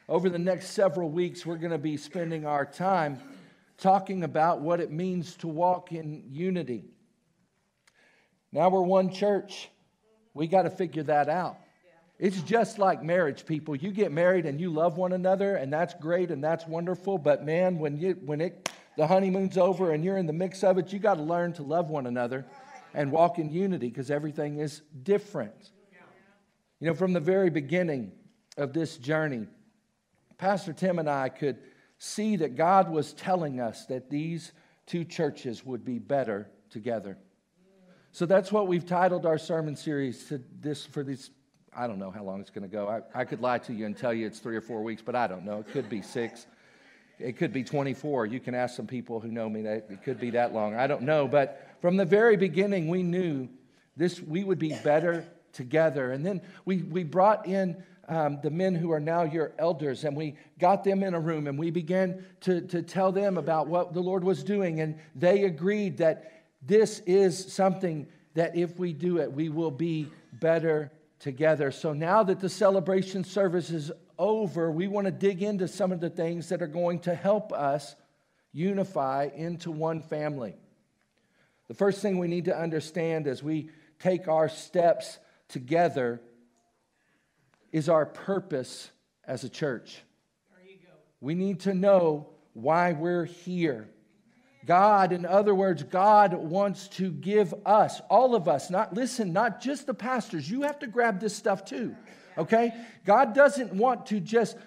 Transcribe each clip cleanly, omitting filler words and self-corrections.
over the next several weeks, we're going to be spending our time talking about what it means to walk in unity. Now we're one church. We got to figure that out. It's just like marriage, people. You get married and you love one another, and that's great and that's wonderful. But man, when the honeymoon's over and you're in the mix of it, you got to learn to love one another and walk in unity because everything is different. You know, from the very beginning of this journey, Pastor Tim and I could see that God was telling us that these two churches would be better together. So that's what we've titled our sermon series for this. I don't know how long it's going to go. I could lie to you and tell you it's 3 or 4 weeks, but I don't know. It could be 6. It could be 24. You can ask some people who know me that it could be that long. I don't know. But from the very beginning, we knew we would be better together. And then we brought in the men who are now your elders, and we got them in a room, and we began to tell them about what the Lord was doing. And they agreed that this is something that if we do it, we will be better together. So now that the celebration service is over, we want to dig into some of the things that are going to help us unify into one family. The first thing we need to understand as we take our steps together is our purpose as a church. There you go. We need to know why we're here. God, in other words, God wants to give us, all of us, not just the pastors. You have to grab this stuff too, okay? God doesn't want to just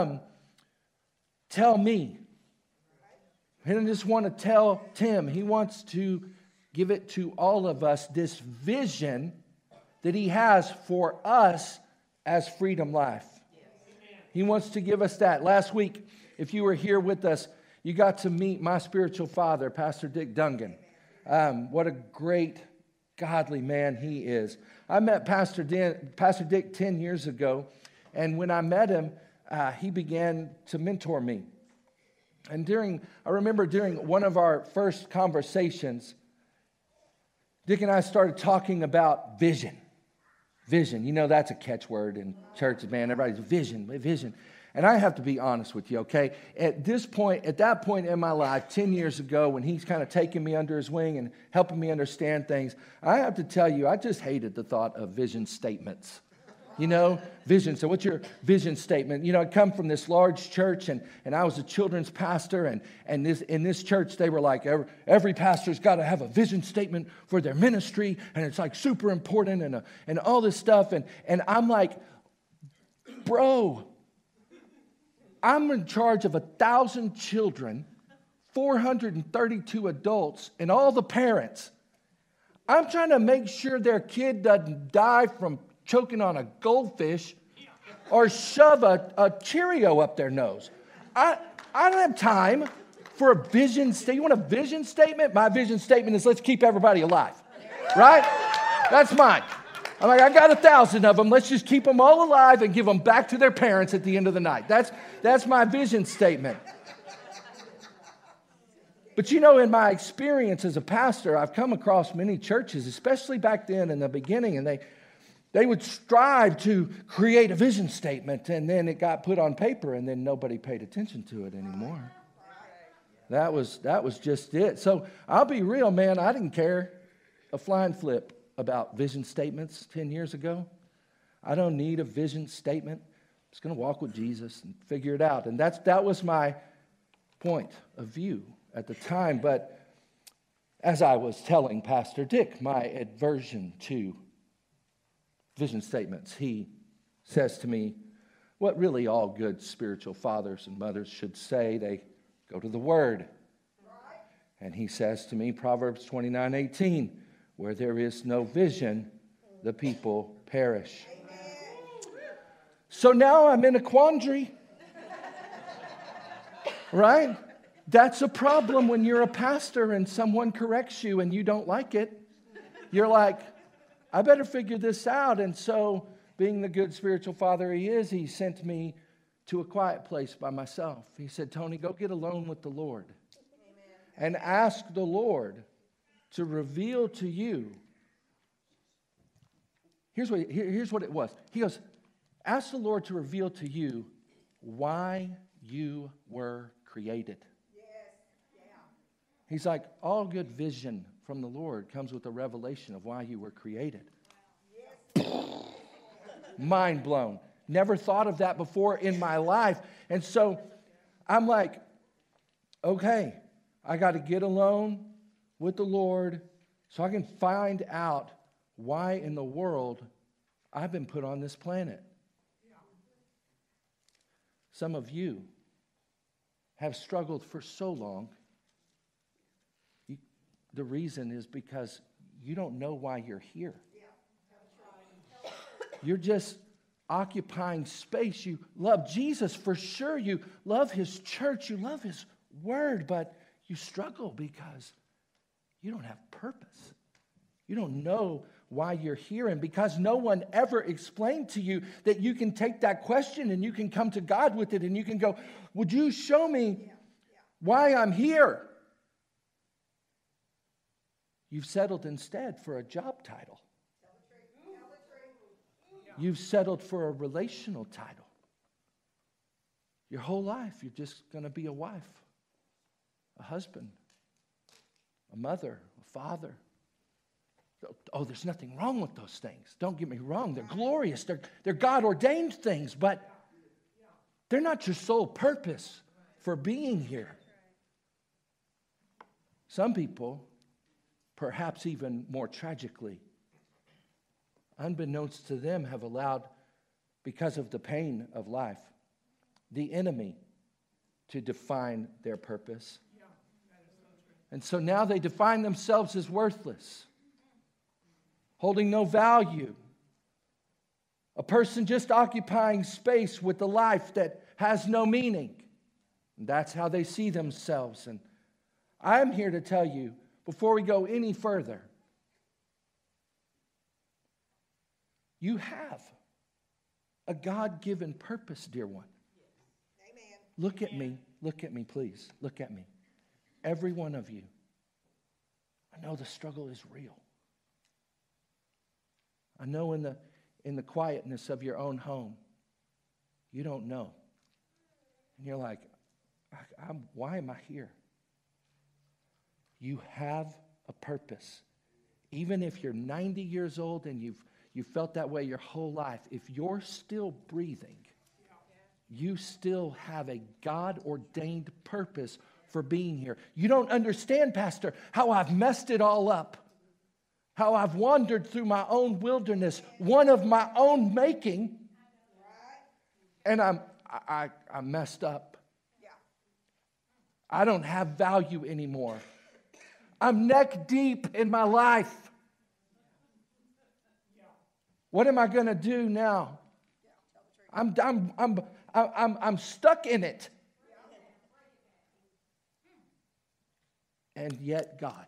tell me. He doesn't just want to tell Tim. He wants to give it to all of us, this vision that He has for us as Freedom Life. He wants to give us that. Last week, if you were here with us, you got to meet my spiritual father, Pastor Dick Dungan. What a great, godly man he is. I met Pastor Dick 10 years ago, and when I met him, he began to mentor me. And I remember during one of our first conversations, Dick and I started talking about vision. Vision, you know, that's a catchword in churches, man. Everybody's vision. And I have to be honest with you, okay? At that point in my life, 10 years ago, when he's kind of taking me under his wing and helping me understand things, I have to tell you, I just hated the thought of vision statements. You know, vision. So what's your vision statement? You know, I come from this large church, and I was a children's pastor, and in this church, they were like, every pastor's got to have a vision statement for their ministry, and it's like super important, and all this stuff. And I'm like, bro, I'm in charge of 1,000 children, 432 adults, and all the parents. I'm trying to make sure their kid doesn't die from choking on a goldfish or shove a Cheerio up their nose. I don't have time for a vision statement. You want a vision statement? My vision statement is let's keep everybody alive, right? That's mine. I'm like, I got 1,000 of them. Let's just keep them all alive and give them back to their parents at the end of the night. That's my vision statement. But you know, in my experience as a pastor, I've come across many churches, especially back then in the beginning, and they would strive to create a vision statement, and then it got put on paper, and then nobody paid attention to it anymore. That was just it. So I'll be real, man. I didn't care a flying flip about vision statements 10 years ago. I don't need a vision statement. I'm just going to walk with Jesus and figure it out. And that was my point of view at the time. But as I was telling Pastor Dick my aversion to vision statements, he says to me, what really all good spiritual fathers and mothers should say, they go to the Word. And he says to me, Proverbs 29:18, where there is no vision, the people perish. So now I'm in a quandary, right? That's a problem when you're a pastor and someone corrects you and you don't like it. You're like, I better figure this out. And so, being the good spiritual father he is, he sent me to a quiet place by myself. He said, Tony, go get alone with the Lord and ask the Lord to reveal to you. Here's what it was. He goes, ask the Lord to reveal to you why you were created. He's like, all good vision from the Lord comes with a revelation of why you were created. Mind blown. Never thought of that before in my life. And so I'm like, okay, I got to get alone with the Lord so I can find out why in the world I've been put on this planet. Some of you have struggled for so long. The reason is because you don't know why you're here. You're just occupying space. You love Jesus for sure. You love His church. You love His word. But you struggle because you don't have purpose. You don't know why you're here. And because no one ever explained to you that you can take that question and you can come to God with it and you can go, would you show me why I'm here? You've settled instead for a job title. You've settled for a relational title. Your whole life, you're just going to be a wife, a husband, a mother, a father. Oh, there's nothing wrong with those things. Don't get me wrong. They're glorious. They're God-ordained things, but they're not your sole purpose for being here. Some people, perhaps even more tragically, unbeknownst to them, have allowed, because of the pain of life, the enemy to define their purpose. And so now they define themselves as worthless, holding no value. A person just occupying space with a life that has no meaning. And that's how they see themselves. And I'm here to tell you, before we go any further, you have a God-given purpose, dear one. Amen. Look at me, please. Look at me. Every one of you. I know the struggle is real. I know in the quietness of your own home, you don't know. And you're like, why am I here? You have a purpose. Even if you're 90 years old and you've felt that way your whole life, if you're still breathing, you still have a God-ordained purpose for being here. You don't understand, Pastor, how I've messed it all up. How I've wandered through my own wilderness, one of my own making, and I messed up. I don't have value anymore. I'm neck deep in my life. What am I going to do now? I'm stuck in it. And yet God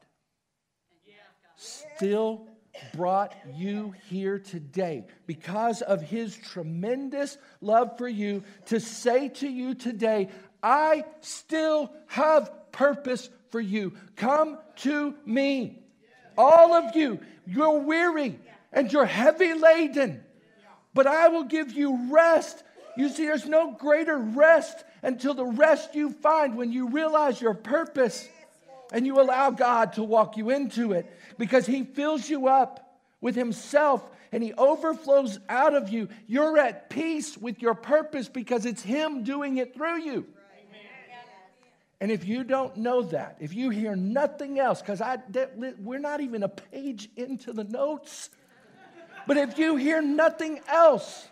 still brought you here today because of His tremendous love for you to say to you today, I still have purpose for you. Come to me. All of you, you're weary and you're heavy laden, but I will give you rest. You see, there's no greater rest until the rest you find when you realize your purpose and you allow God to walk you into it, because He fills you up with Himself and He overflows out of you. You're at peace with your purpose because it's Him doing it through you. And if you don't know that, if you hear nothing else, because we're not even a page into the notes, but if you hear nothing else,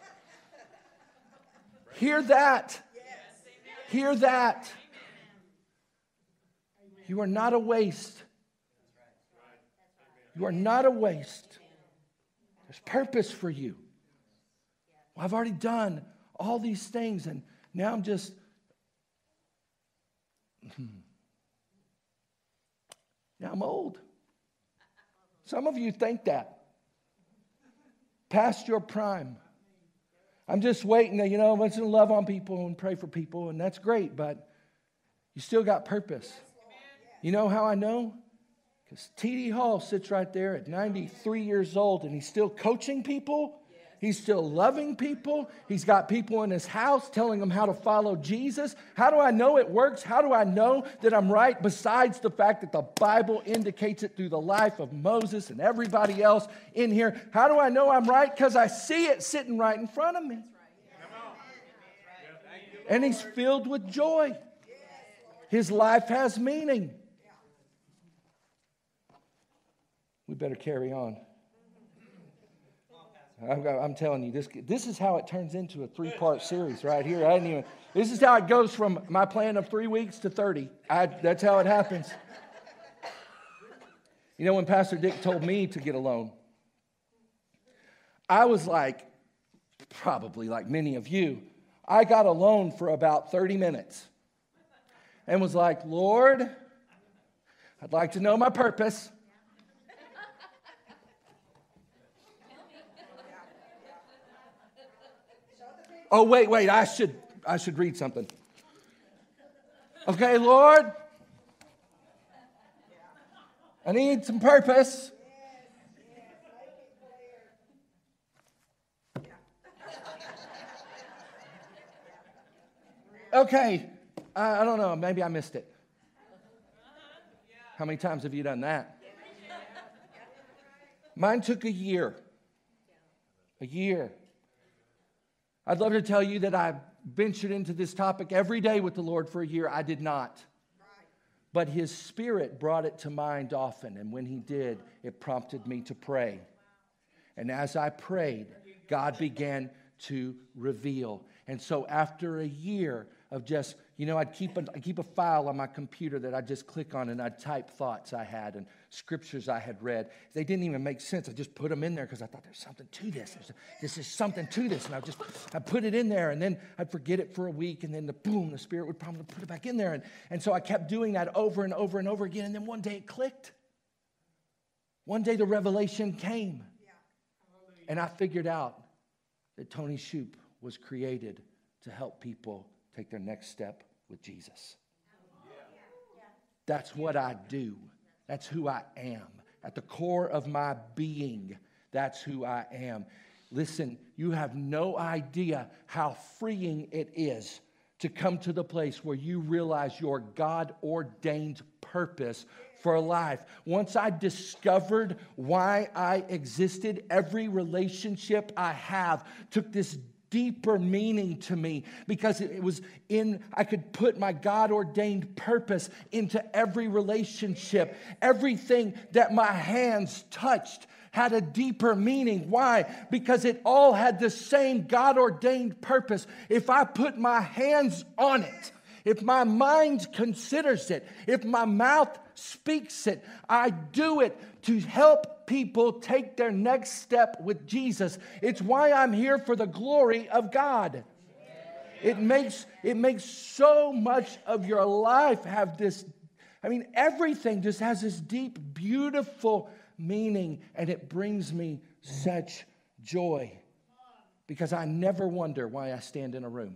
hear that. Hear that. You are not a waste. You are not a waste. There's purpose for you. Well, I've already done all these things, and now I'm just... Now I'm old. Some of you think that. Past your prime. I'm just waiting to, once in love on people and pray for people, and that's great, but you still got purpose. You know how I know? Because T.D. Hall sits right there at 93 years old, and he's still coaching people He's still loving people. He's got people in his house telling them how to follow Jesus. How do I know it works? How do I know that I'm right? Besides the fact that the Bible indicates it through the life of Moses and everybody else in here. How do I know I'm right? Because I see it sitting right in front of me. And he's filled with joy. His life has meaning. We better carry on. I'm telling you, this is how it turns into a 3-part series right here. This is how it goes from my plan of 3 weeks to 30. That's how it happens. You know, when Pastor Dick told me to get a loan, I was like, probably like many of you, I got a loan for about 30 minutes and was like, Lord, I'd like to know my purpose. Oh, wait, I should read something. Okay, Lord, I need some purpose. Okay, I don't know, maybe I missed it. How many times have you done that? Mine took a year. A year. I'd love to tell you that I ventured into this topic every day with the Lord for a year. I did not. But His Spirit brought it to mind often. And when He did, it prompted me to pray. And as I prayed, God began to reveal. And so after a year of just, I'd keep a file on my computer that I'd just click on and I'd type thoughts I had and scriptures I had read. They didn't even make sense. I just put them in there because I thought there's something to this. This is something to this. And I put it in there and then I'd forget it for a week and then the Spirit would probably put it back in there. And so I kept doing that over and over and over again. And then one day it clicked. One day the revelation came. And I figured out that Tony Shoup was created to help people take their next step with Jesus. That's what I do. That's who I am. At the core of my being, that's who I am. Listen, you have no idea how freeing it is to come to the place where you realize your God-ordained purpose for life. Once I discovered why I existed, every relationship I have took this deeper meaning to me because I could put my God-ordained purpose into every relationship. Everything that my hands touched had a deeper meaning. Why? Because it all had the same God-ordained purpose. If I put my hands on it, if my mind considers it, if my mouth speaks it, I do it to help people take their next step with Jesus. It's why I'm here, for the glory of God. It makes so much of your life have this, everything just has this deep, beautiful meaning, and it brings me such joy because I never wonder why I stand in a room.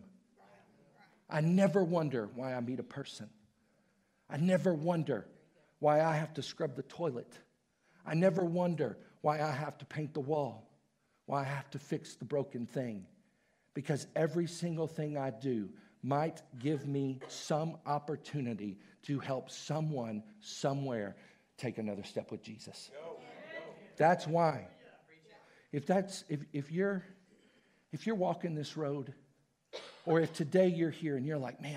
I never wonder why I meet a person. I never wonder why I have to scrub the toilet. I never wonder why I have to paint the wall, why I have to fix the broken thing. Because every single thing I do might give me some opportunity to help someone somewhere take another step with Jesus. That's why. If you're walking this road, or if today you're here and you're like, man,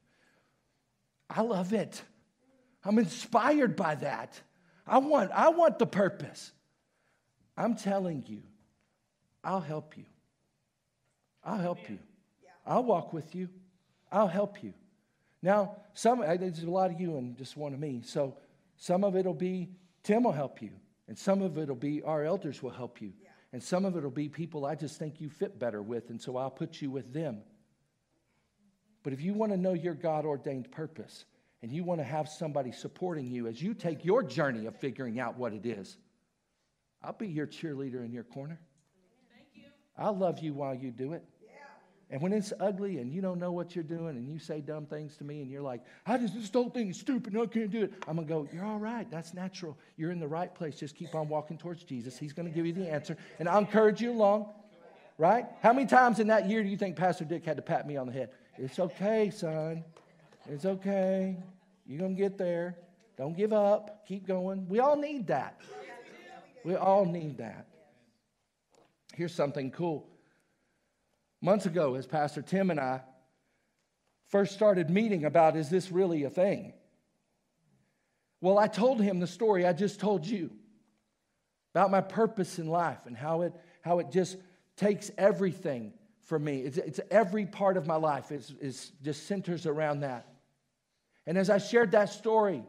I love it. I'm inspired by that. I want the purpose. I'm telling you, I'll help you. I'll help you. I'll walk with you. I'll help you. Now, there's a lot of you and just one of me. So some of it will be Tim will help you. And some of it will be our elders will help you. And some of it will be people I just think you fit better with. And so I'll put you with them. But if you want to know your God-ordained purpose and you want to have somebody supporting you as you take your journey of figuring out what it is, I'll be your cheerleader in your corner. Thank you. I'll love you while you do it. Yeah. And when it's ugly and you don't know what you're doing and you say dumb things to me and you're like, this whole thing is stupid, I can't do it. I'm going to go, you're all right. That's natural. You're in the right place. Just keep on walking towards Jesus. He's going to give you the answer. And I'll encourage you along. Right? How many times in that year do you think Pastor Dick had to pat me on the head? It's okay, son. It's okay. You're going to get there. Don't give up. Keep going. We all need that. We all need that. Here's something cool. Months ago, as Pastor Tim and I first started meeting about, is this really a thing? Well, I told him the story I just told you about my purpose in life and how it just takes everything for me. It's every part of my life. It's just centers around that. And as I shared that story,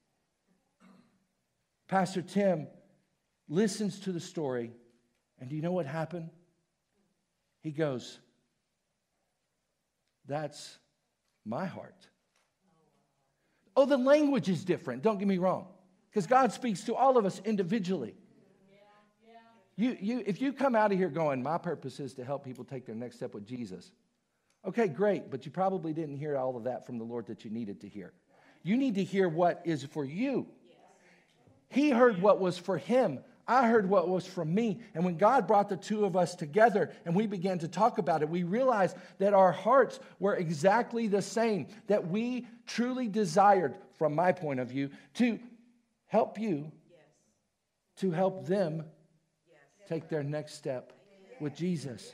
Pastor Tim listens to the story, and do you know what happened? He goes, that's my heart. Oh, the language is different, don't get me wrong, because God speaks to all of us individually. If you come out of here going, my purpose is to help people take their next step with Jesus. Okay, great, but you probably didn't hear all of that from the Lord that you needed to hear. You need to hear what is for you. He heard what was for him. I heard what was from me. And when God brought the two of us together and we began to talk about it, we realized that our hearts were exactly the same, that we truly desired, from my point of view, to help you, to help them take their next step with Jesus.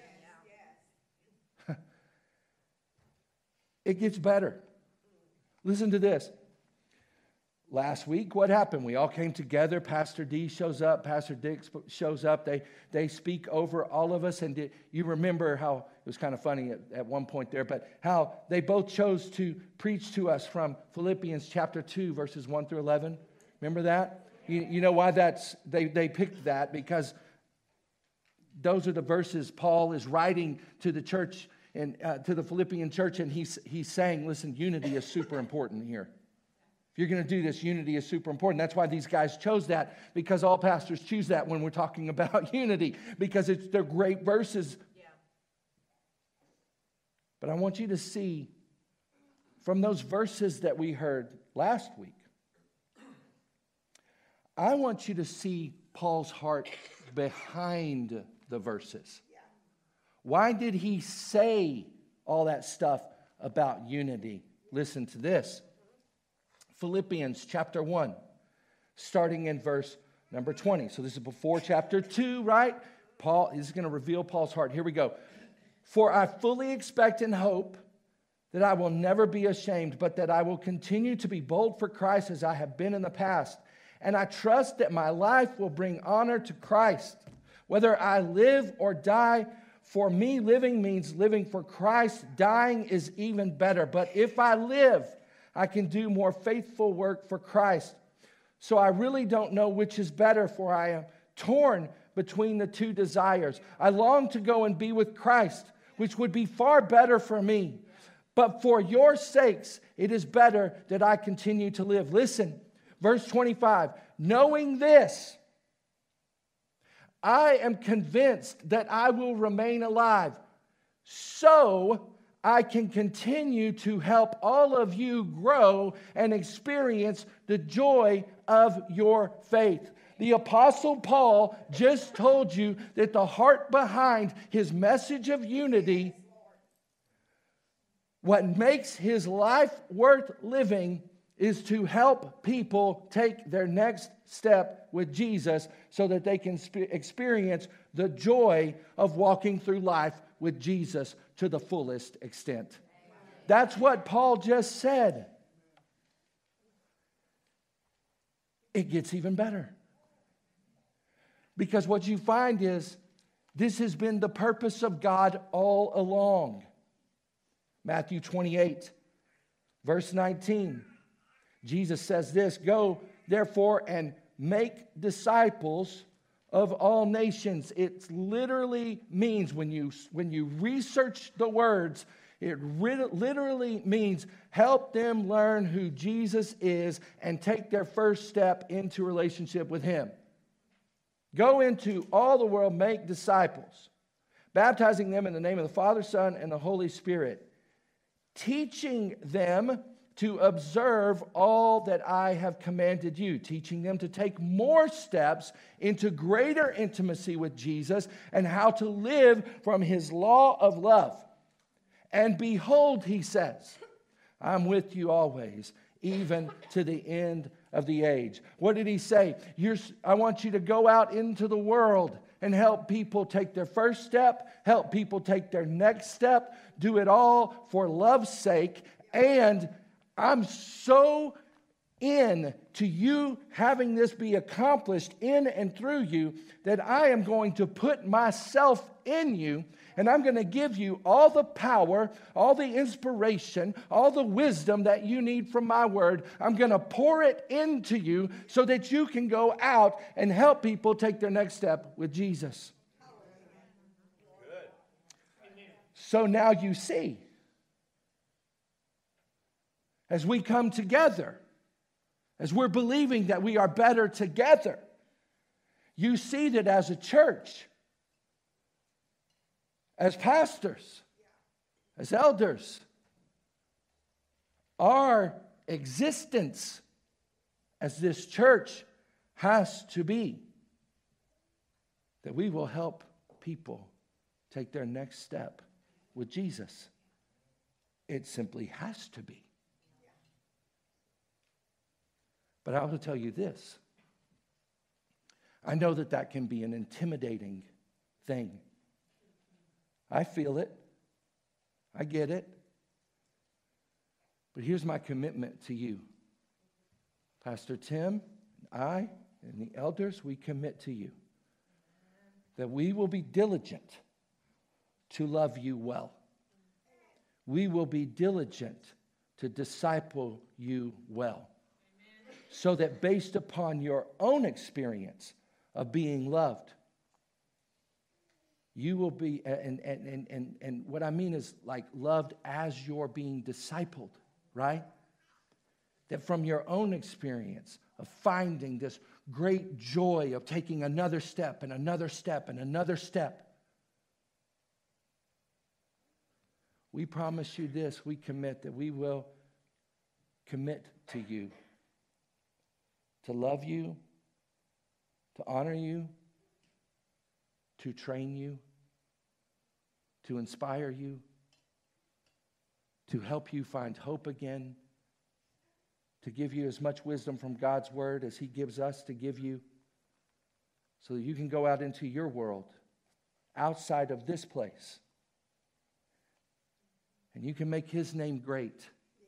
It gets better. Listen to this. Last week, what happened? We all came together. Pastor D shows up. Pastor Dick shows up. They speak over all of us. And you remember how, it was kind of funny at one point there, but how they both chose to preach to us from Philippians chapter 2, verses 1 through 11. Remember that? You know why they picked that? Because those are the verses Paul is writing to the church and to the Philippian church, and he's saying, listen, unity is super important here. If you're going to do this, unity is super important. That's why these guys chose that, because all pastors choose that when we're talking about unity, because they're great verses. Yeah. But I want you to see from those verses that we heard last week, I want you to see Paul's heart behind the verses. Yeah. Why did he say all that stuff about unity? Listen to this. Philippians chapter 1, starting in verse number 20. So this is before chapter 2, right? Paul is going to reveal Paul's heart. Here we go. For I fully expect and hope that I will never be ashamed, but that I will continue to be bold for Christ as I have been in the past. And I trust that my life will bring honor to Christ. Whether I live or die, for me living means living for Christ. Dying is even better. But if I live, I can do more faithful work for Christ. So I really don't know which is better, for I am torn between the two desires. I long to go and be with Christ, which would be far better for me. But for your sakes, it is better that I continue to live. Listen, verse 25. Knowing this, I am convinced that I will remain alive, so I can continue to help all of you grow and experience the joy of your faith. The Apostle Paul just told you that the heart behind his message of unity, what makes his life worth living, is to help people take their next step with Jesus so that they can experience the joy of walking through life with Jesus to the fullest extent. That's what Paul just said. It gets even better. Because what you find is this has been the purpose of God all along. Matthew 28, verse 19. Jesus says this, go therefore and make disciples of all nations. It literally means, when you research the words, it literally means help them learn who Jesus is and take their first step into relationship with him. Go into all the world, make disciples, baptizing them in the name of the Father, Son, and the Holy Spirit, teaching them to observe all that I have commanded you, teaching them to take more steps into greater intimacy with Jesus and how to live from his law of love. And behold, he says, I'm with you always, even to the end of the age. What did he say? I want you to go out into the world and help people take their first step, help people take their next step, do it all for love's sake. And I'm so in to you having this be accomplished in and through you that I am going to put myself in you, and I'm going to give you all the power, all the inspiration, all the wisdom that you need from my word. I'm going to pour it into you so that you can go out and help people take their next step with Jesus. Good. So now you see, as we come together, as we're believing that we are better together, you see that as a church, as pastors, as elders, our existence as this church has to be that we will help people take their next step with Jesus. It simply has to be. But I will tell you this. I know that that can be an intimidating thing. I feel it. I get it. But here's my commitment to you. Pastor Tim, I, and the elders, we commit to you that we will be diligent to love you well. We will be diligent to disciple you well. So that based upon your own experience of being loved, you will be, and what I mean is like loved as you're being discipled, right? That from your own experience of finding this great joy of taking another step and another step and another step, we promise you this, we commit that we will commit to you, to love you, to honor you, to train you, to inspire you, to help you find hope again, to give you as much wisdom from God's word as he gives us to give you, so that you can go out into your world, outside of this place, and you can make his name great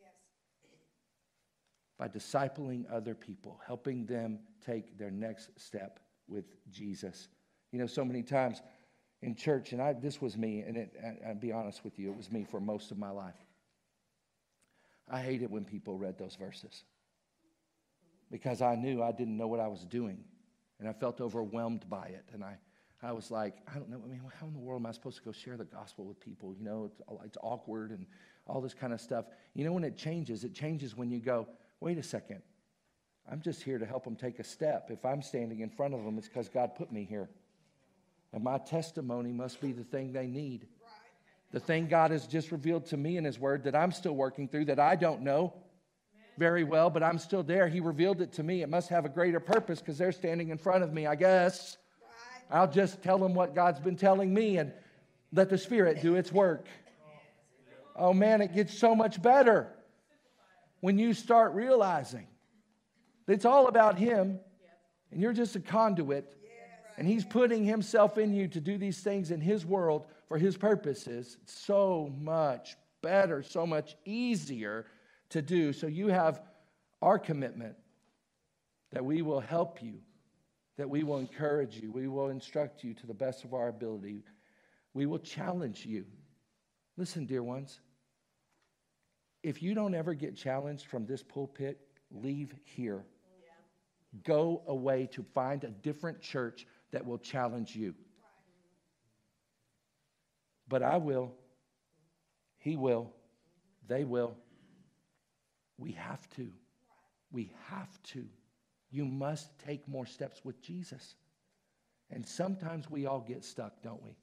by discipling other people, helping them take their next step with Jesus. You know, so many times in church, and this was me, and I'll be honest with you, it was me for most of my life. I hated when people read those verses because I knew I didn't know what I was doing, and I felt overwhelmed by it. And I was like, I don't know, I mean, how in the world am I supposed to go share the gospel with people? You know, it's awkward and all this kind of stuff. You know, when it changes when you go, wait a second, I'm just here to help them take a step. If I'm standing in front of them, it's because God put me here. And my testimony must be the thing they need. The thing God has just revealed to me in his word that I'm still working through, that I don't know very well, but I'm still there. He revealed it to me. It must have a greater purpose because they're standing in front of me, I guess. I'll just tell them what God's been telling me and let the Spirit do its work. Oh man, it gets so much better when you start realizing that it's all about him and you're just a conduit and he's putting himself in you to do these things in his world for his purposes. It's so much better, so much easier to do. So you have our commitment that we will help you, that we will encourage you, we will instruct you to the best of our ability. We will challenge you. Listen, dear ones, if you don't ever get challenged from this pulpit, leave here. Go away to find a different church that will challenge you. But I will. He will. They will. We have to. We have to. You must take more steps with Jesus. And sometimes we all get stuck, don't we?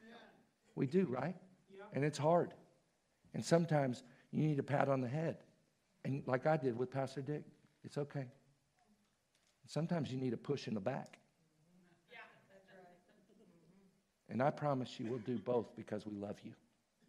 We do, right? And it's hard. And sometimes you need a pat on the head. And like I did with Pastor Dick, it's okay. Sometimes you need a push in the back. Yeah, that's right. And I promise you we'll do both because we love you.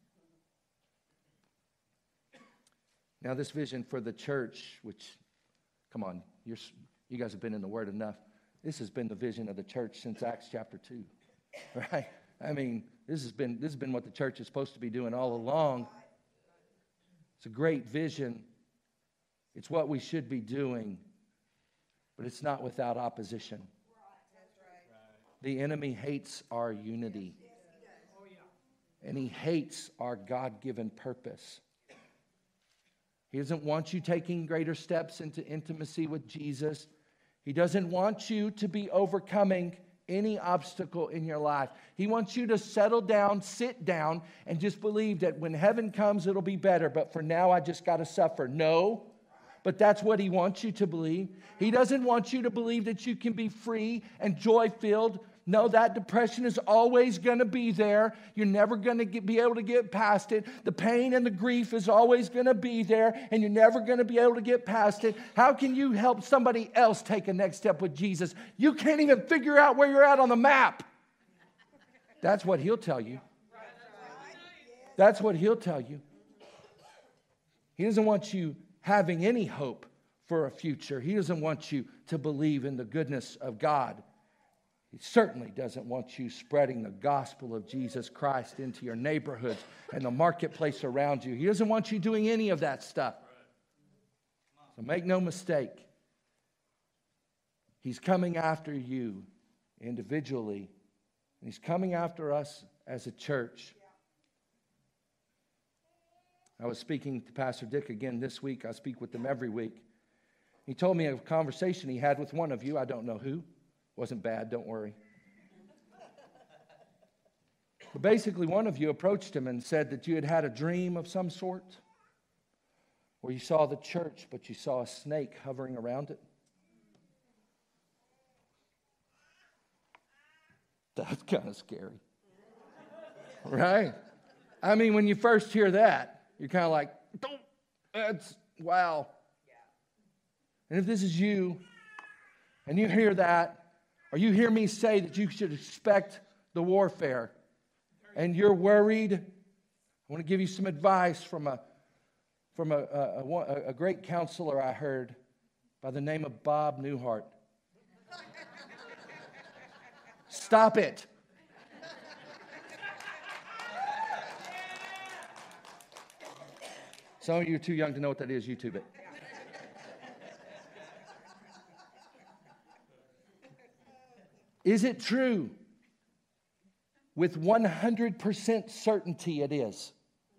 Now this vision for the church, which, come on, you guys have been in the Word enough. This has been the vision of the church since Acts chapter 2, right? I mean, this has been what the church is supposed to be doing all along. It's a great vision. It's what we should be doing, but it's not without opposition. The enemy hates our unity, and he hates our God-given purpose. He doesn't want you taking greater steps into intimacy with Jesus. He doesn't want you to be overcoming any obstacle in your life. He wants you to settle down, sit down, and just believe that when heaven comes, it'll be better. But for now, I just got to suffer. No, but that's what he wants you to believe. He doesn't want you to believe that you can be free and joy-filled. No, that depression is always going to be there. You're never going to be able to get past it. The pain and the grief is always going to be there, and you're never going to be able to get past it. How can you help somebody else take a next step with Jesus? You can't even figure out where you're at on the map. That's what he'll tell you. That's what he'll tell you. He doesn't want you having any hope for a future. He doesn't want you to believe in the goodness of God. He certainly doesn't want you spreading the gospel of Jesus Christ into your neighborhoods and the marketplace around you. He doesn't want you doing any of that stuff. So make no mistake. He's coming after you individually, and he's coming after us as a church. I was speaking to Pastor Dick again this week. I speak with him every week. He told me a conversation he had with one of you. I don't know who. Wasn't bad, don't worry. But basically, one of you approached him and said that you had had a dream of some sort, where you saw the church, but you saw a snake hovering around it. That's kind of scary. Right? I mean, when you first hear that, you're kind of like, that's, wow. And if this is you, and you hear that, or you hear me say that you should expect the warfare, and you're worried, I want to give you some advice from a great counselor I heard by the name of Bob Newhart. Stop it. Some of you are too young to know what that is. YouTube it. Is it true? With 100% certainty it is.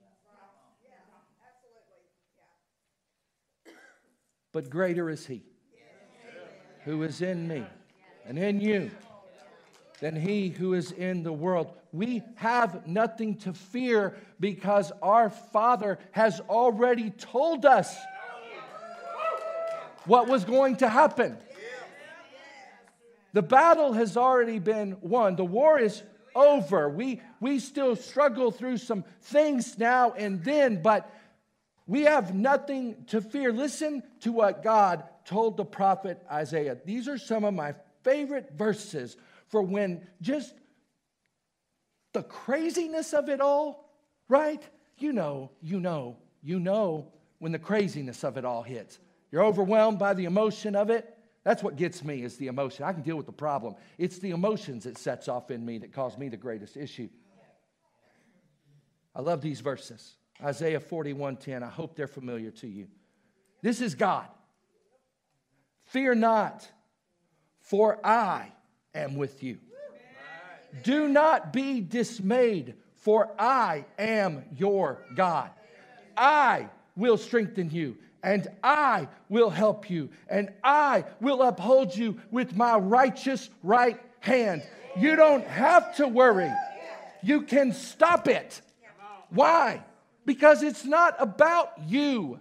But greater is he who is in me and in you than he who is in the world. We have nothing to fear because our Father has already told us what was going to happen. The battle has already been won. The war is over. We still struggle through some things now and then, but we have nothing to fear. Listen to what God told the prophet Isaiah. These are some of my favorite verses for when just the craziness of it all, right? You know when the craziness of it all hits. You're overwhelmed by the emotion of it. That's what gets me, is the emotion. I can deal with the problem. It's the emotions it sets off in me that cause me the greatest issue. I love these verses. Isaiah 41:10. I hope they're familiar to you. This is God. Fear not, for I am with you. Do not be dismayed, for I am your God. I will strengthen you. And I will help you, and I will uphold you with my righteous right hand. You don't have to worry. You can stop it. Why? Because it's not about you.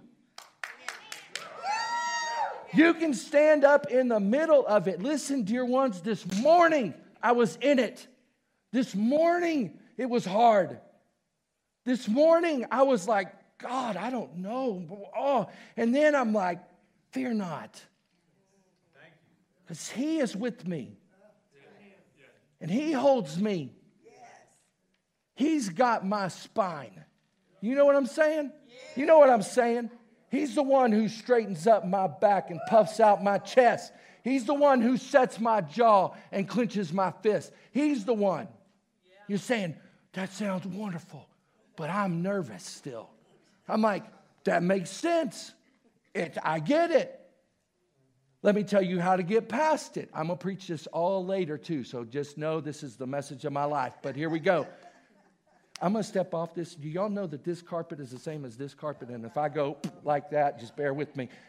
You can stand up in the middle of it. Listen, dear ones, this morning I was in it. This morning it was hard. This morning I was like, God, I don't know. Oh, and then I'm like, fear not. Because he is with me. And he holds me. He's got my spine. You know what I'm saying? You know what I'm saying? He's the one who straightens up my back and puffs out my chest. He's the one who sets my jaw and clenches my fist. He's the one. You're saying, that sounds wonderful, but I'm nervous still. I'm like, that makes sense. I get it. Let me tell you how to get past it. I'm going to preach this all later too, so just know this is the message of my life. But here we go. I'm going to step off this. Do y'all know that this carpet is the same as this carpet? And if I go like that, just bear with me.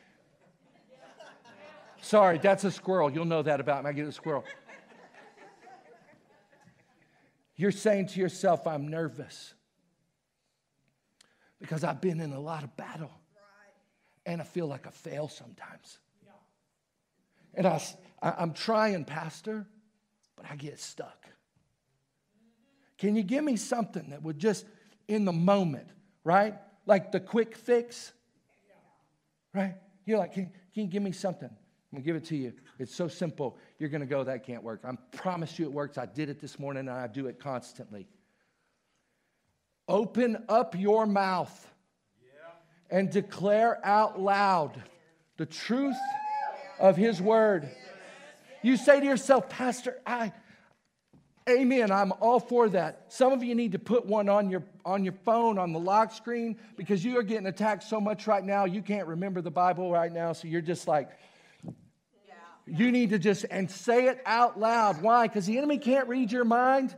Sorry, that's a squirrel. You'll know that about me. I get a squirrel. You're saying to yourself, I'm nervous because I've been in a lot of battle. And I feel like I fail sometimes. And I'm trying, Pastor, but I get stuck. Can you give me something that would just, in the moment, right? Like the quick fix, right? You're like, can you give me something? I'm going to give it to you. It's so simple. You're going to go, that can't work. I promise you it works. I did it this morning, and I do it constantly. Open up your mouth and declare out loud the truth of his word. You say to yourself, Pastor, amen, I'm all for that. Some of you need to put one on your phone, on the lock screen, because you are getting attacked so much right now, you can't remember the Bible right now, so you're just like, you need to just, and say it out loud. Why? Because the enemy can't read your mind,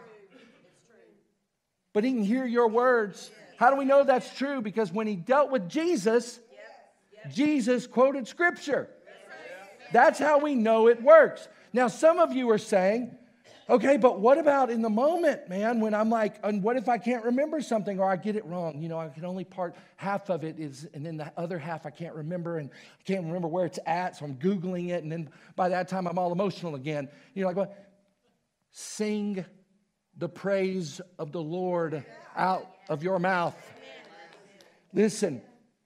but he can hear your words. How do we know that's true? Because when he dealt with Jesus, Jesus quoted Scripture. That's how we know it works. Now, some of you are saying, okay, but what about in the moment, man, when I'm like, and what if I can't remember something or I get it wrong? You know, I can only part half of it is, and then the other half I can't remember, and I can't remember where it's at, so I'm Googling it, and then by that time I'm all emotional again. You're like, what? Sing the praise of the Lord out of your mouth. Listen,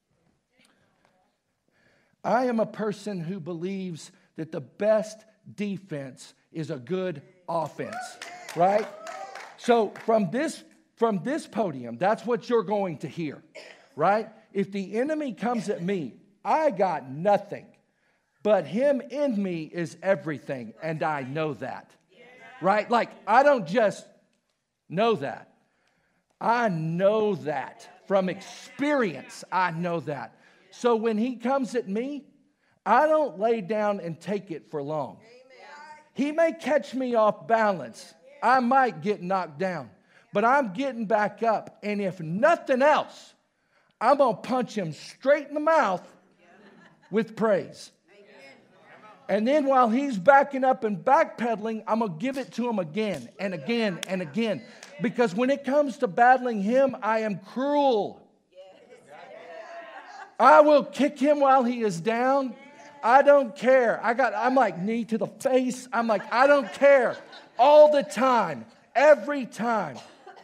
I am a person who believes that the best defense is a good offense, right? So from this podium, that's what you're going to hear, right? If the enemy comes at me, I got nothing, but him in me is everything, and I know that, right? Like, I don't just know that. I know that. From experience, I know that. So when he comes at me, I don't lay down and take it for long. He may catch me off balance. I might get knocked down. But I'm getting back up. And if nothing else, I'm going to punch him straight in the mouth with praise. And then while he's backing up and backpedaling, I'm going to give it to him again and again and again. Because when it comes to battling him, I am cruel. I will kick him while he is down. I don't care. I'm like knee to the face. I'm like, I don't care. All the time. Every time.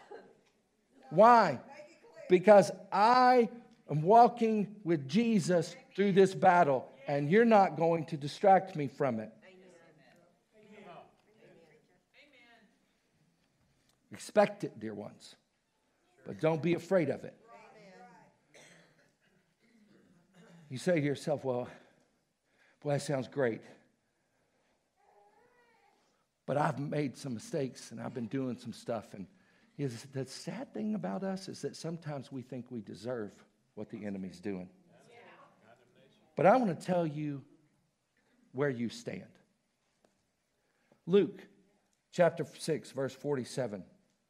Why? Because I am walking with Jesus through this battle, and you're not going to distract me from it. Expect it, dear ones, but don't be afraid of it. You say to yourself, well, boy, that sounds great. But I've made some mistakes and I've been doing some stuff. And the sad thing about us is that sometimes we think we deserve what the enemy's doing. But I want to tell you where you stand. Luke chapter 6, verse 47.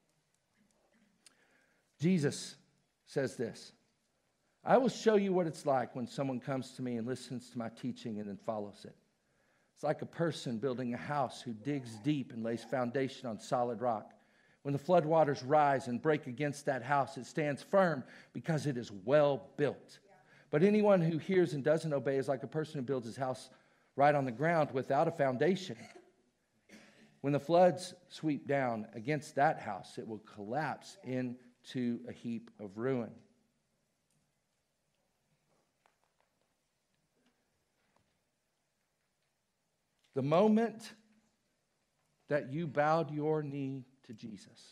Jesus says this. I will show you what it's like when someone comes to me and listens to my teaching and then follows it. It's like a person building a house who digs deep and lays foundation on solid rock. When the floodwaters rise and break against that house, it stands firm because it is well built. But anyone who hears and doesn't obey is like a person who builds his house right on the ground without a foundation. When the floods sweep down against that house, it will collapse into a heap of ruin. The moment that you bowed your knee to Jesus,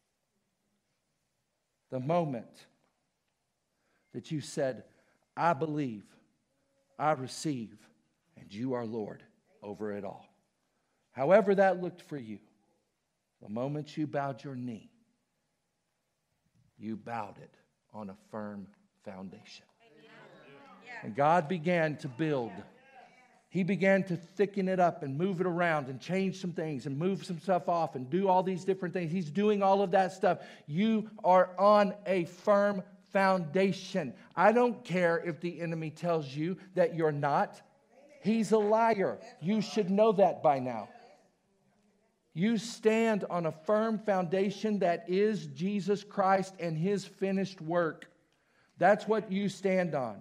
the moment that you said, I believe, I receive, and you are Lord over it all. However that looked for you, the moment you bowed your knee, you bowed it on a firm foundation. And God began to build. He began to thicken it up and move it around and change some things and move some stuff off and do all these different things. He's doing all of that stuff. You are on a firm foundation. I don't care if the enemy tells you that you're not. He's a liar. You should know that by now. You stand on a firm foundation that is Jesus Christ and His finished work. That's what you stand on.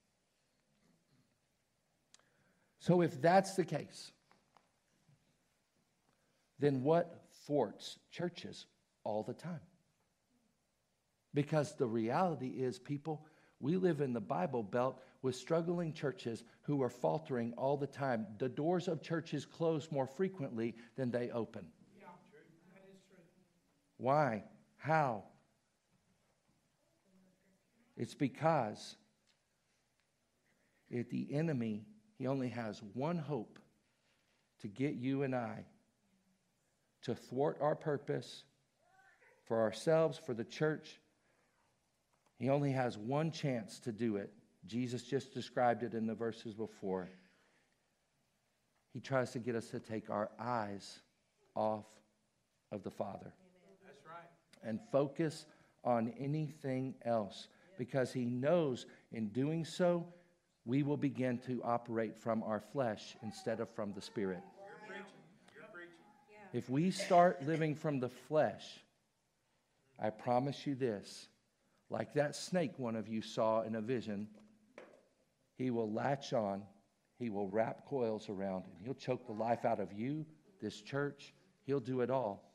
So if that's the case, then what thwarts churches all the time? Because the reality is, people, we live in the Bible Belt with struggling churches who are faltering all the time. The doors of churches close more frequently than they open. Yeah, true. That is true. Why? How? It's because if the enemy, he only has one hope to get you and I to thwart our purpose for ourselves, for the church. He only has one chance to do it. Jesus just described it in the verses before. He tries to get us to take our eyes off of the Father. That's right. And focus on anything else. Because He knows in doing so, we will begin to operate from our flesh instead of from the Spirit. You're preaching. You're preaching. If we start living from the flesh, I promise you this, like that snake one of you saw in a vision, he will latch on, he will wrap coils around, and he'll choke the life out of you, this church. He'll do it all.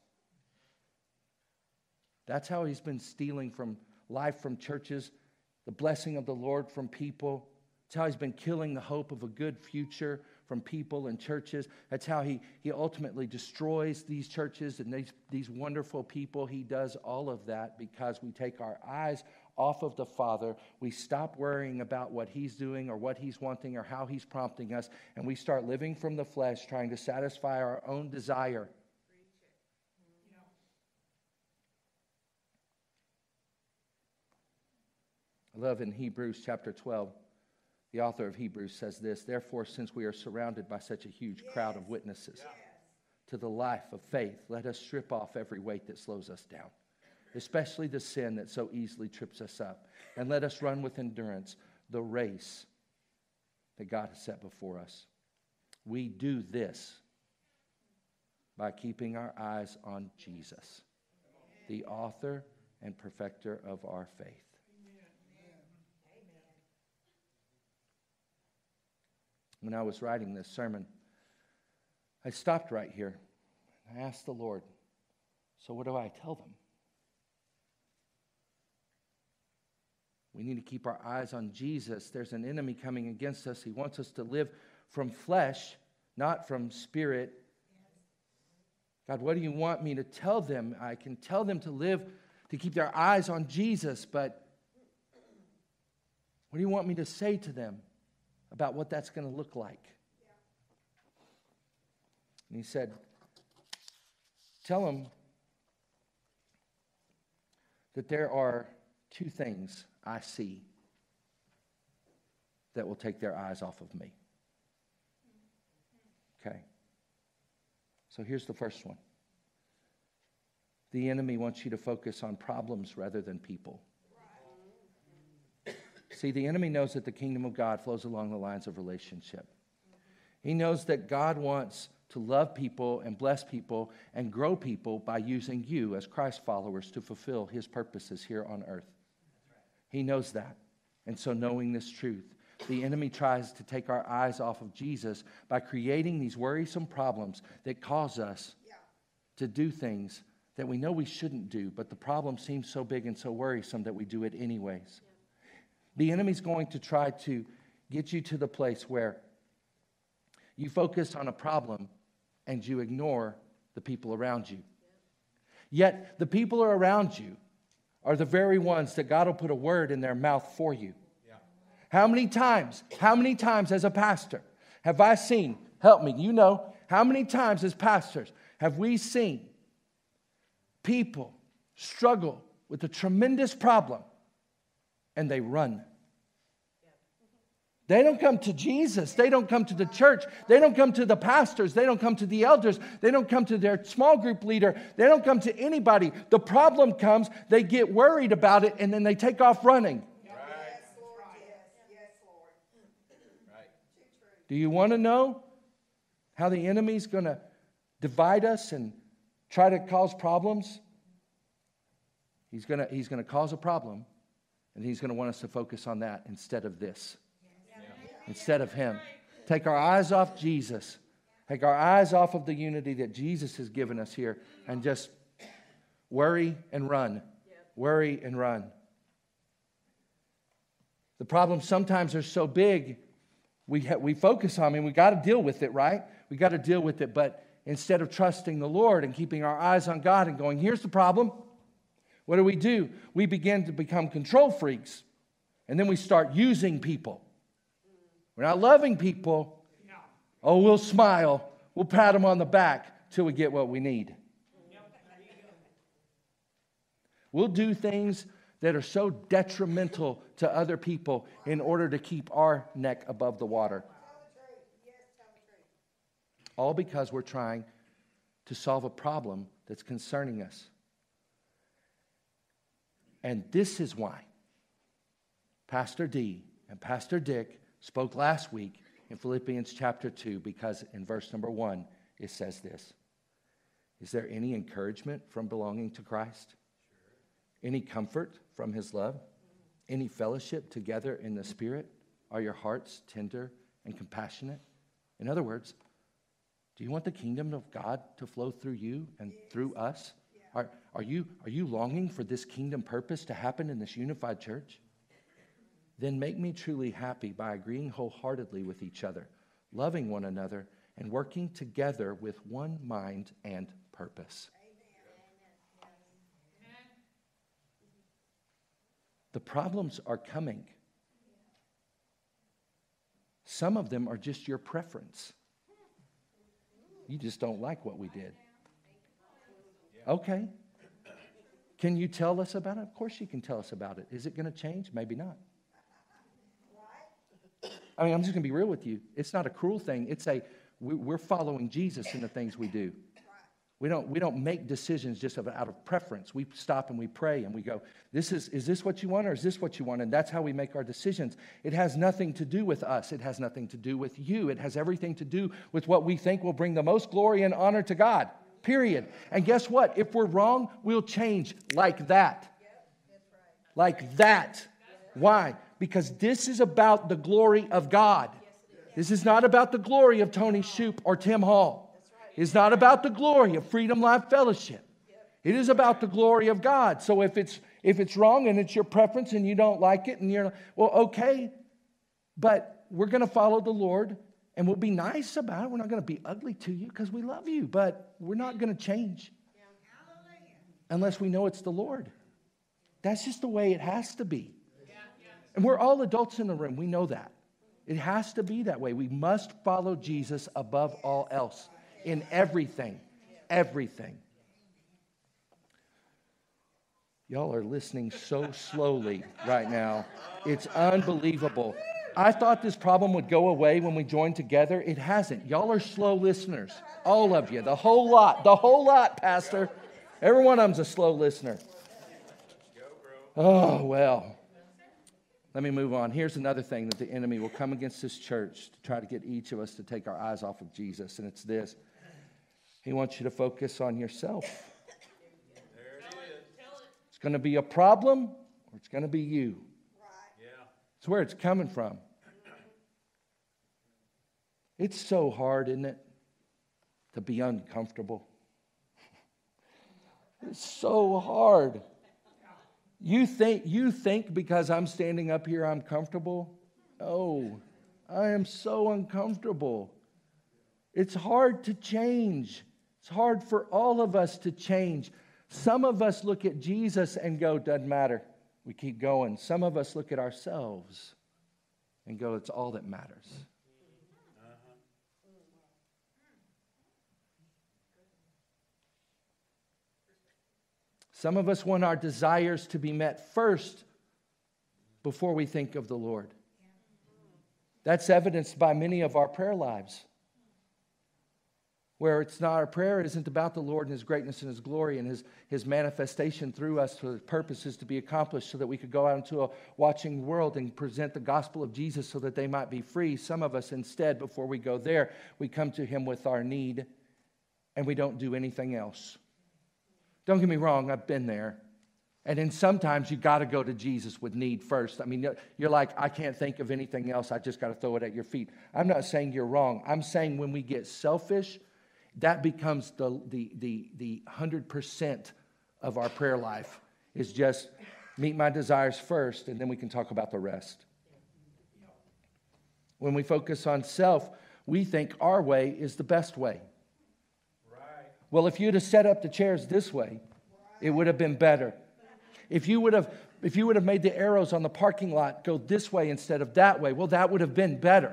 That's how he's been stealing from life from churches, the blessing of the Lord from people. That's how he's been killing the hope of a good future from people and churches. That's how he ultimately destroys these churches and these wonderful people. He does all of that because we take our eyes off of the Father. We stop worrying about what He's doing or what He's wanting or how He's prompting us, and we start living from the flesh, trying to satisfy our own desire. I love in Hebrews chapter 12, the author of Hebrews says this, therefore, since we are surrounded by such a huge crowd of witnesses to the life of faith, let us strip off every weight that slows us down, especially the sin that so easily trips us up, and let us run with endurance the race that God has set before us. We do this by keeping our eyes on Jesus, the author and perfecter of our faith. When I was writing this sermon, I stopped right here. I asked the Lord, so what do I tell them? We need to keep our eyes on Jesus. There's an enemy coming against us. He wants us to live from flesh, not from spirit. God, what do you want me to tell them? I can tell them to live, to keep their eyes on Jesus, but what do you want me to say to them about what that's going to look like? And he said, tell them that there are two things I see that will take their eyes off of me. Okay. So here's the first one. The enemy wants you to focus on problems rather than people. See, the enemy knows that the kingdom of God flows along the lines of relationship. He knows that God wants to love people and bless people and grow people by using you as Christ followers to fulfill His purposes here on earth. He knows that. And so knowing this truth, the enemy tries to take our eyes off of Jesus by creating these worrisome problems that cause us to do things that we know we shouldn't do, but the problem seems so big and so worrisome that we do it anyways. The enemy's going to try to get you to the place where you focus on a problem and you ignore the people around you. Yet the people around you are the very ones that God will put a word in their mouth for you. Yeah. How many times as a pastor have I seen, help me, you know, how many times as pastors have we seen people struggle with a tremendous problem and they run? They don't come to Jesus. They don't come to the church. They don't come to the pastors. They don't come to the elders. They don't come to their small group leader. They don't come to anybody. The problem comes, they get worried about it, and then they take off running. Right. Yes, Lord. Yes, Lord. Right. Do you want to know how the enemy's going to divide us and try to cause problems? He's going to cause a problem, and he's going to want us to focus on that instead of this. Instead of him. Take our eyes off Jesus. Take our eyes off of the unity that Jesus has given us here and just worry and run. Worry and run. The problems sometimes are so big, we focus on them and we got to deal with it, right? We got to deal with it, but instead of trusting the Lord and keeping our eyes on God and going, here's the problem, what do? We begin to become control freaks, and then we start using people. We're not loving people. Oh, we'll smile. We'll pat them on the back till we get what we need. We'll do things that are so detrimental to other people in order to keep our neck above the water. All because we're trying to solve a problem that's concerning us. And this is why Pastor D and Pastor Dick spoke last week in Philippians chapter 2, because in verse number 1, it says this. Is there any encouragement from belonging to Christ? Any comfort from his love? Any fellowship together in the Spirit? Are your hearts tender and compassionate? In other words, do you want the kingdom of God to flow through you and through us? Are you longing for this kingdom purpose to happen in this unified church? Then make me truly happy by agreeing wholeheartedly with each other, loving one another, and working together with one mind and purpose. Amen. The problems are coming. Some of them are just your preference. You just don't like what we did. Okay. Can you tell us about it? Of course you can tell us about it. Is it going to change? Maybe not. I mean, I'm just going to be real with you. It's not a cruel thing. It's we're following Jesus in the things we do. We don't make decisions just out of preference. We stop and we pray and we go, is this what you want or is this what you want? And that's how we make our decisions. It has nothing to do with us. It has nothing to do with you. It has everything to do with what we think will bring the most glory and honor to God, period. And guess what? If we're wrong, we'll change like that. Like that. Why? Because this is about the glory of God. This is not about the glory of Tony Shoup or Tim Hall. It's not about the glory of Freedom Life Fellowship. It is about the glory of God. So if it's wrong and it's your preference and you don't like it and you're, well, okay, but we're going to follow the Lord and we'll be nice about it. We're not going to be ugly to you because we love you, but we're not going to change unless we know it's the Lord. That's just the way it has to be. And we're all adults in the room. We know that. It has to be that way. We must follow Jesus above all else in everything. Everything. Y'all are listening so slowly right now. It's unbelievable. I thought this problem would go away when we joined together. It hasn't. Y'all are slow listeners. All of you. The whole lot. The whole lot, Pastor. Every one of them's a slow listener. Oh, well. Let me move on. Here's another thing that the enemy will come against this church to try to get each of us to take our eyes off of Jesus, and it's this. He wants you to focus on yourself. It's going to be a problem, or it's going to be you. It's where it's coming from. It's so hard, isn't it, to be uncomfortable? It's so hard. You think because I'm standing up here I'm comfortable? Oh, I am so uncomfortable. It's hard to change. It's hard for all of us to change. Some of us look at Jesus and go, doesn't matter. We keep going. Some of us look at ourselves and go, it's all that matters. Some of us want our desires to be met first before we think of the Lord. That's evidenced by many of our prayer lives, where it's not, our prayer isn't about the Lord and His greatness and His glory and His manifestation through us for the purposes to be accomplished so that we could go out into a watching world and present the gospel of Jesus so that they might be free. Some of us instead, before we go there, we come to Him with our need and we don't do anything else. Don't get me wrong, I've been there. And then sometimes you got to go to Jesus with need first. I mean, you're like, I can't think of anything else. I just got to throw it at your feet. I'm not saying you're wrong. I'm saying when we get selfish, that becomes the 100% of our prayer life, is just meet my desires first, and then we can talk about the rest. When we focus on self, we think our way is the best way. Right. Well, if you'd have set up the chairs this way, it would have been better. If you would have made the arrows on the parking lot go this way instead of that way, well, that would have been better.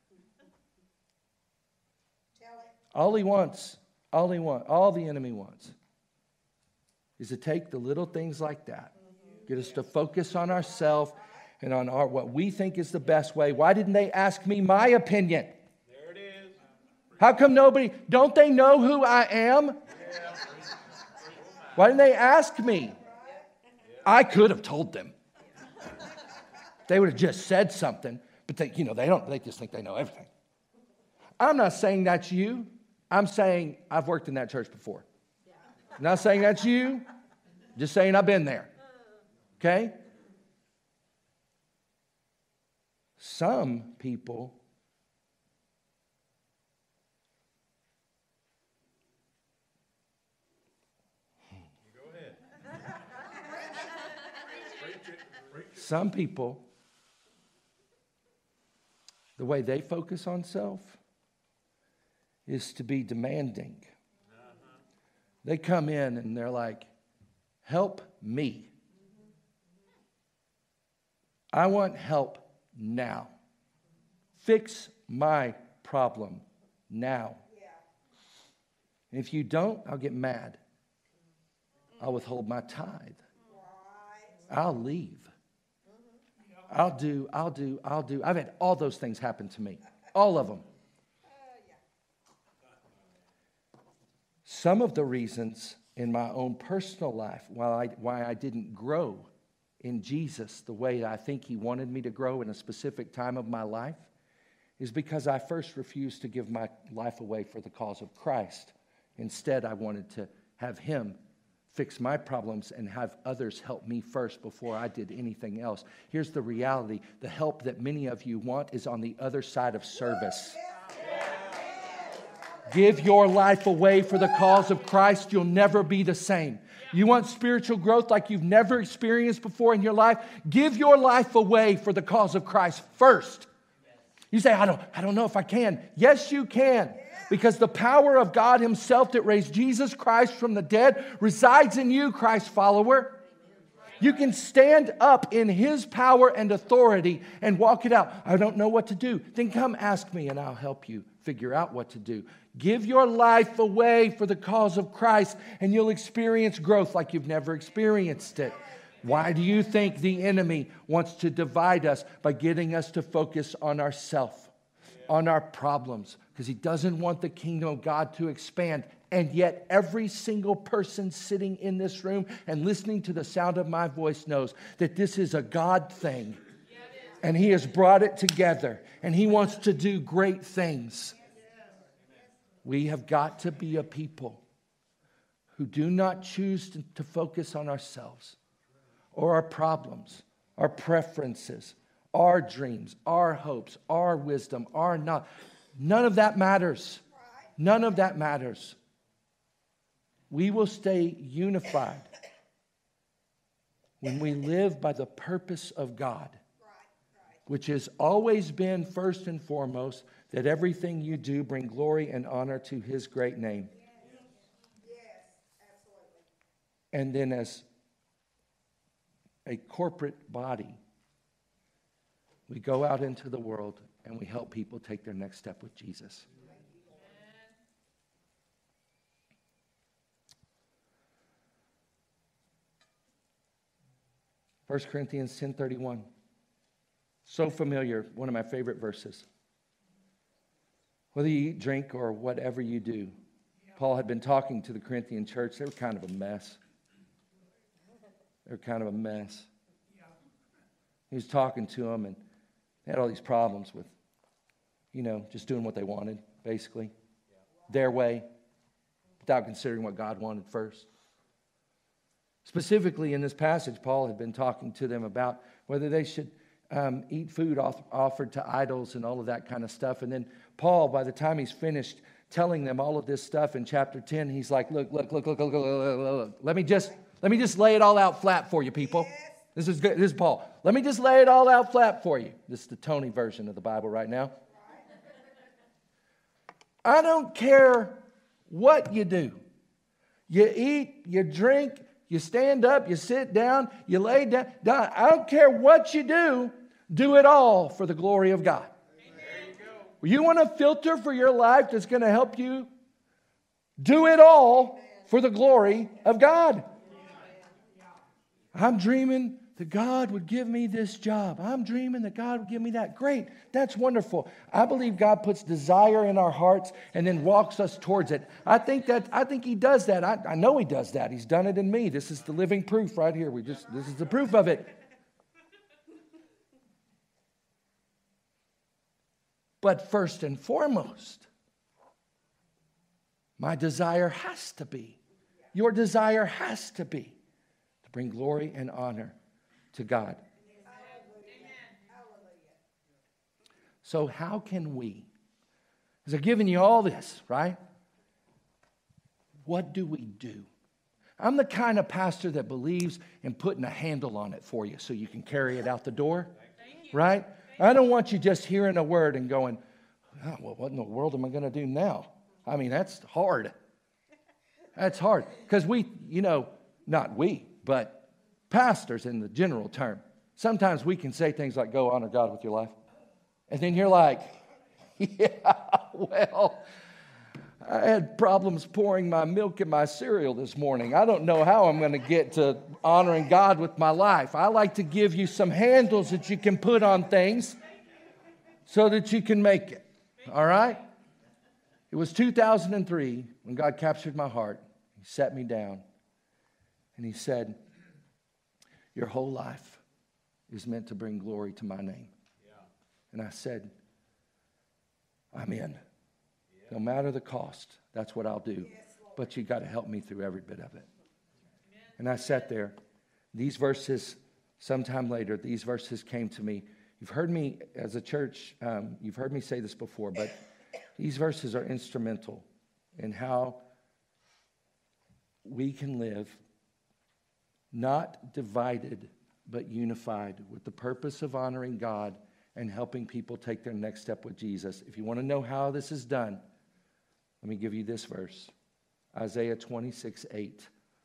All the enemy wants is to take the little things like that, get us to focus on ourselves and on what we think is the best way. Why didn't they ask me my opinion? There it is. How come don't they know who I am? Why didn't they ask me? I could have told them. They would have just said something, but they just think they know everything. I'm not saying that's you. I'm saying I've worked in that church before. I'm not saying that's you. Just saying I've been there. Okay? Some people the way they focus on self is to be demanding. They come in and they're like, help me. I want help now. Fix my problem now. And if you don't, I'll get mad. I'll withhold my tithe. I'll leave. I'll do. I've had all those things happen to me. All of them. Some of the reasons in my own personal life why I didn't grow in Jesus the way I think He wanted me to grow in a specific time of my life is because I first refused to give my life away for the cause of Christ. Instead, I wanted to have Him fix my problems and have others help me first before I did anything else. Here's the reality. The help that many of you want is on the other side of service. Give your life away for the cause of Christ. You'll never be the same. You want spiritual growth like you've never experienced before in your life? Give your life away for the cause of Christ first. You say, I don't know if I can. Yes, you can. Because the power of God Himself that raised Jesus Christ from the dead resides in you, Christ follower. You can stand up in His power and authority and walk it out. I don't know what to do. Then come ask me and I'll help you figure out what to do. Give your life away for the cause of Christ and you'll experience growth like you've never experienced it. Why do you think the enemy wants to divide us by getting us to focus on ourselves, on our problems? Because he doesn't want the kingdom of God to expand. And yet every single person sitting in this room and listening to the sound of my voice knows that this is a God thing. And He has brought it together. And He wants to do great things. We have got to be a people who do not choose to focus on ourselves or our problems, our preferences, our dreams, our hopes, our wisdom, our knowledge. None of that matters. None of that matters. We will stay unified when we live by the purpose of God. which has always been first and foremost, that everything you do bring glory and honor to his great name. Yes, absolutely. And then as a corporate body, we go out into the world and we help people take their next step with Jesus. 1 Corinthians 10:31. So familiar, one of my favorite verses. Whether you eat, drink, or whatever you do. Paul had been talking to the Corinthian church. They were kind of a mess. They were kind of a mess. He was talking to them, and they had all these problems with, just doing what they wanted, basically. Their way, without considering what God wanted first. Specifically in this passage, Paul had been talking to them about whether they should eat food offered to idols and all of that kind of stuff. And then Paul, by the time he's finished telling them all of this stuff in chapter 10, he's like, look. Let me just lay it all out flat for you, people. This is good. This is Paul. Let me just lay it all out flat for you. This is the Tony version of the Bible right now. I don't care what you do. You eat, you drink, you stand up, you sit down, you lay down. I don't care what you do it all for the glory of God. You want a filter for your life that's going to help you? Do it all for the glory of God. I'm dreaming that God would give me this job. I'm dreaming that God would give me that. Great. That's wonderful. I believe God puts desire in our hearts and then walks us towards it. I think he does that. I know he does that. He's done it in me. This is the living proof right here. This is the proof of it. But first and foremost, my desire has to be, your desire has to be to bring glory and honor to God. So how can we, because I've given you all this, right? What do we do? I'm the kind of pastor that believes in putting a handle on it for you so you can carry it out the door, right? I don't want you just hearing a word and going, oh, well, what in the world am I going to do now? I mean, that's hard. That's hard. Because not we, but pastors in the general term, sometimes we can say things like, go honor God with your life. And then you're like, yeah, well, I had problems pouring my milk in my cereal this morning. I don't know how I'm going to get to honoring God with my life. I like to give you some handles that you can put on things so that you can make it. All right? It was 2003 when God captured my heart. He sat me down and he said, your whole life is meant to bring glory to my name. Yeah. And I said, I'm in. No matter the cost, that's what I'll do. But you got to help me through every bit of it. And I sat there. These verses, sometime later, these verses came to me. You've heard me as a church, you've heard me say this before, but these verses are instrumental in how we can live not divided, but unified with the purpose of honoring God and helping people take their next step with Jesus. If you want to know how this is done, let me give you this verse. Isaiah 26:8.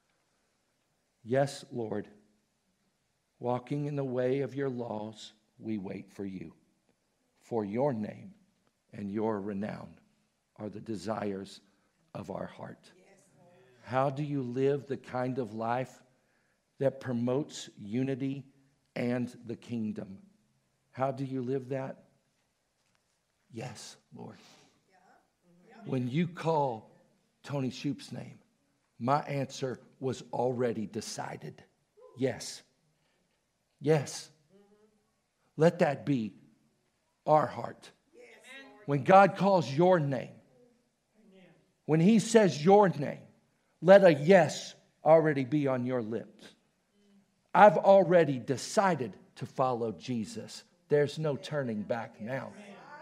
Yes, Lord, walking in the way of your laws, we wait for you. For your name and your renown are the desires of our heart. How do you live the kind of life that promotes unity and the kingdom? How do you live that? Yes, Lord. When you call Tony Shoup's name, my answer was already decided. Yes. Yes. Let that be our heart. When God calls your name, when he says your name, let a yes already be on your lips. I've already decided to follow Jesus. There's no turning back now.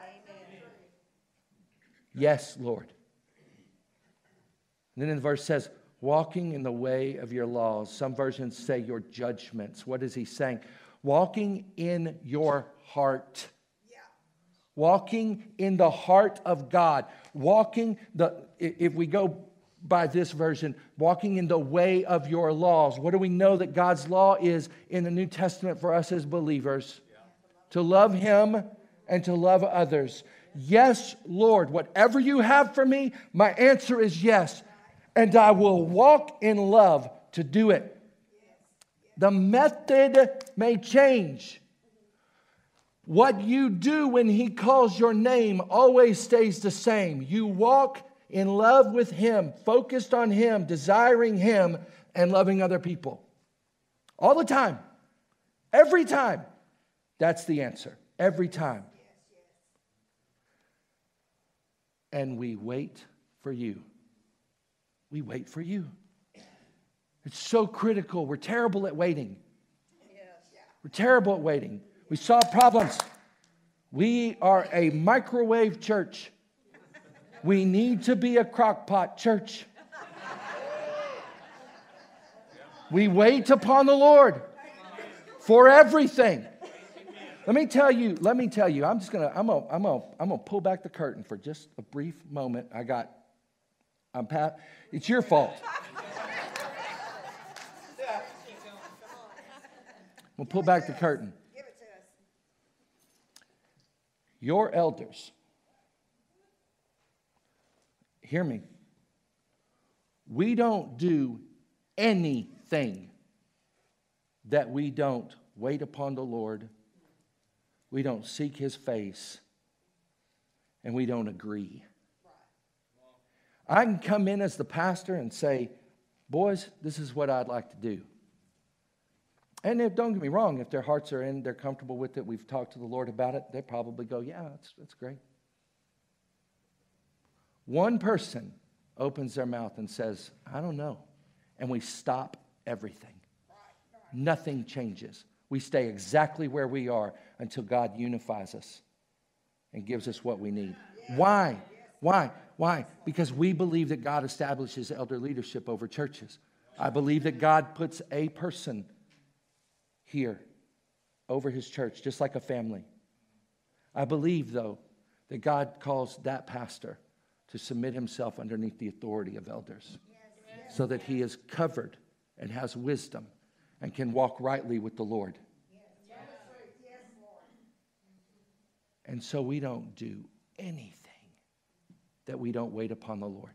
Yes, Lord. And then the verse says, walking in the way of your laws. Some versions say your judgments. What is he saying? walking in your heart. Yeah. Walking in the heart of God. If we go by this version, walking in the way of your laws. What do we know that God's law is in the New Testament for us as believers? To love Him and to love others. Yes, Lord, whatever you have for me, my answer is yes. And I will walk in love to do it. The method may change. What you do when He calls your name always stays the same. You walk in love with Him, focused on Him, desiring Him, and loving other people. All the time. Every time. That's the answer. Every time. And we wait for you. We wait for you. It's so critical. We're terrible at waiting. We're terrible at waiting. We solve problems. We are a microwave church. We need to be a crockpot church. We wait upon the Lord for everything. Let me tell you, I'm gonna pull back the curtain for just a brief moment. It's your fault. We'll pull back the curtain. Give it to us. Your elders, hear me. We don't do anything that we don't wait upon the Lord, we don't seek His face, and we don't agree. I can come in as the pastor and say, boys, this is what I'd like to do. And don't get me wrong, if their hearts are in, they're comfortable with it, we've talked to the Lord about it, they probably go, yeah, that's great. One person opens their mouth and says, I don't know. And we stop everything. Nothing changes. We stay exactly where we are until God unifies us and gives us what we need. Why? Why? Because we believe that God establishes elder leadership over churches. I believe that God puts a person here over His church, just like a family. I believe, though, that God calls that pastor to submit himself underneath the authority of elders so that he is covered and has wisdom and can walk rightly with the Lord. And so we don't do anything that we don't wait upon the Lord.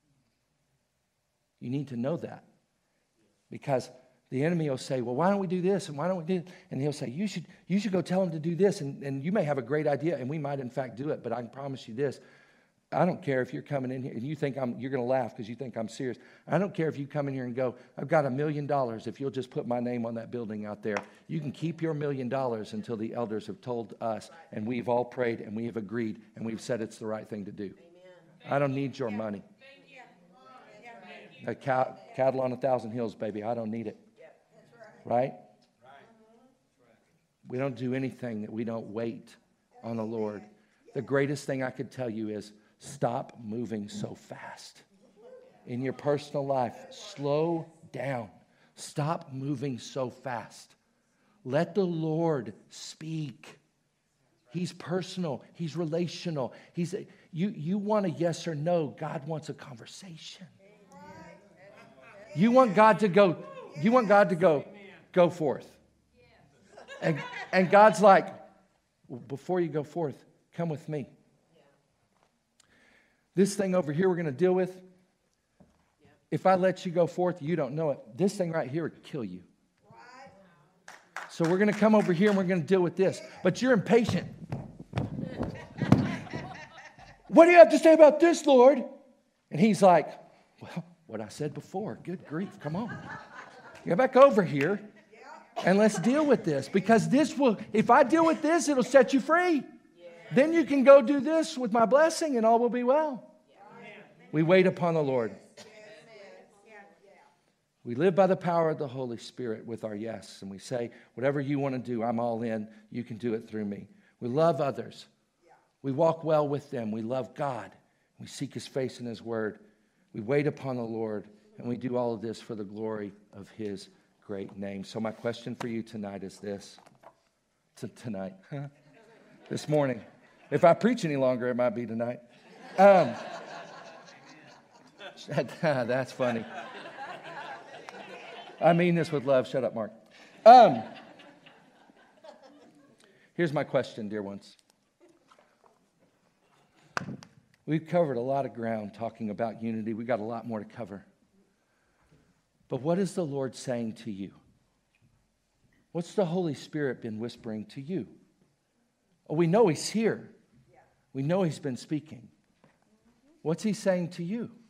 You need to know that, because the enemy will say, well, why don't we do this? And why don't we do it? And he'll say, you should go tell him to do this. And you may have a great idea, and we might in fact do it, but I can promise you this. I don't care if you're coming in here and you think you're going to laugh because you think I'm serious. I don't care if you come in here and go, I've got $1 million if you'll just put my name on that building out there. You can keep your $1 million until the elders have told us, and we've all prayed and we have agreed and we've said it's the right thing to do. I don't need your money. A cattle on 1,000 hills, baby. I don't need it. Right? We don't do anything that we don't wait on the Lord. The greatest thing I could tell you is stop moving so fast. In your personal life, slow down. Stop moving so fast. Let the Lord speak. He's personal. He's relational. You want a yes or no. God wants a conversation. You want God to go. You want God to go forth. And God's like, well, before you go forth, come with me. This thing over here we're going to deal with, if I let you go forth, you don't know it. This thing right here would kill you. So we're going to come over here and we're going to deal with this. But you're impatient. What do you have to say about this, Lord? And he's like, well, what I said before. Good grief, come on. Get back over here and let's deal with this. Because if I deal with this, it'll set you free. Then you can go do this with my blessing and all will be well. We wait upon the Lord. We live by the power of the Holy Spirit with our yes. And we say, whatever you want to do, I'm all in. You can do it through me. We love others. We walk well with them. We love God. We seek His face and His word. We wait upon the Lord. And we do all of this for the glory of His great name. So my question for you tonight is this. tonight. This morning. If I preach any longer, it might be tonight. That's funny. I mean this with love. Shut up, Mark. Here's my question, dear ones. We've covered a lot of ground talking about unity. We've got a lot more to cover. But what is the Lord saying to you? What's the Holy Spirit been whispering to you? Oh, we know He's here. We know He's been speaking. What's He saying to you?